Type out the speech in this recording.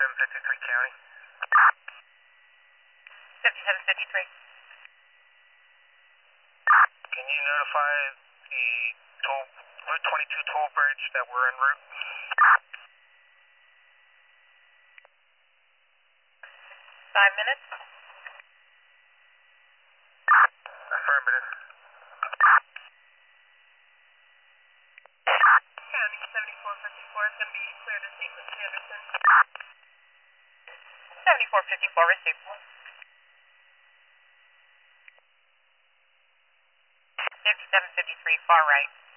5753 County. 5753. Can you notify the Route 22 toll bridge that we're en route? 5 minutes. Affirmative. County 7454 is going to be cleared to St. Louis Anderson. 7454 received. 5753 far right.